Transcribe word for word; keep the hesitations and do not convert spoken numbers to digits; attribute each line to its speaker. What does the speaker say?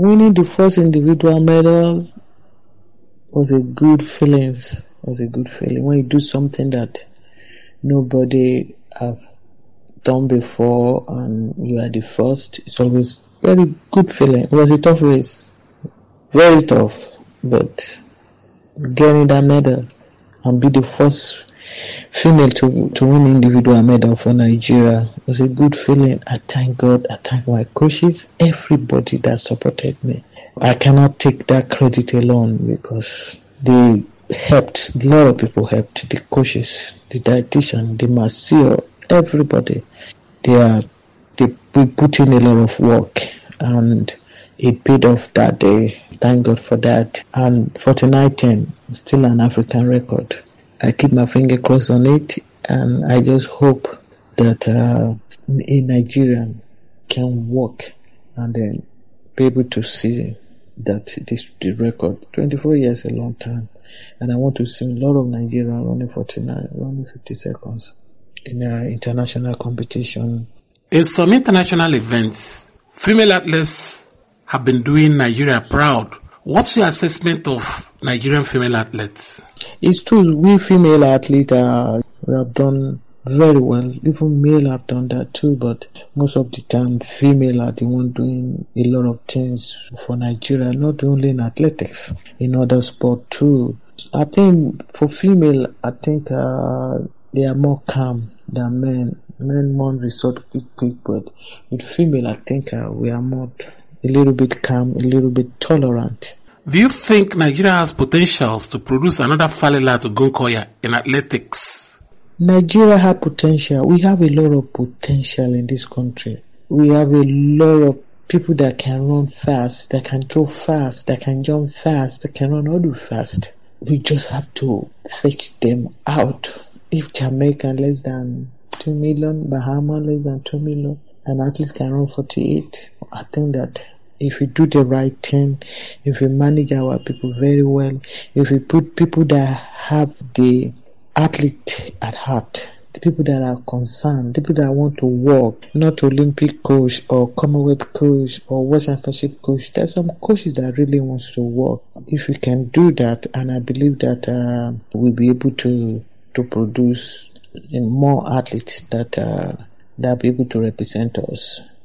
Speaker 1: winning the first individual medal was a good feeling. Was a good feeling when you do something that nobody have done before and you are the first. It's always very good feeling. It was a tough race, very tough, but getting that medal and be the first female to to win individual medal for Nigeria was a good feeling. I thank God. I thank my coaches, everybody that supported me. I cannot take that credit alone because they helped. A lot of people helped. The coaches, the dietitian, the masseur, everybody. They are they put in a lot of work and it paid off that day. Thank God for that. And forty-nine ten, still an African record. I keep my finger crossed on it, and I just hope that uh, a Nigerian can work and then be able to see that this the record. twenty-four years, a long time, and I want to see a lot of Nigerians running forty-nine, running fifty seconds in an international competition.
Speaker 2: In some international events, female athletes have been doing Nigeria proud. What's your assessment of Nigerian female athletes?
Speaker 1: It's true, we female athletes uh, we have done very well. Even male have done that too, but most of the time female are the one doing a lot of things for Nigeria, not only in athletics, in other sport too. I think for female, I think uh, they are more calm than men. Men want resort quick, quick, but with female, I think uh, we are more a little bit calm, a little bit tolerant.
Speaker 2: Do you think Nigeria has potentials to produce another Falila to Gonkoya in athletics?
Speaker 1: Nigeria has potential. We have a lot of potential in this country. We have a lot of people that can run fast, that can throw fast, that can jump fast, that can run all fast. We just have to fetch them out. If Jamaica less than two million, Bahamas less than two million, and athletes can run forty-eight, I think that if we do the right thing, if we manage our people very well, if we put people that have the athlete at heart, the people that are concerned, the people that want to work, not Olympic coach or Commonwealth coach or World Championship coach. There's some coaches that really wants to work. If we can do that, and I believe that uh, we'll be able to to produce more athletes that uh, that are able to represent us.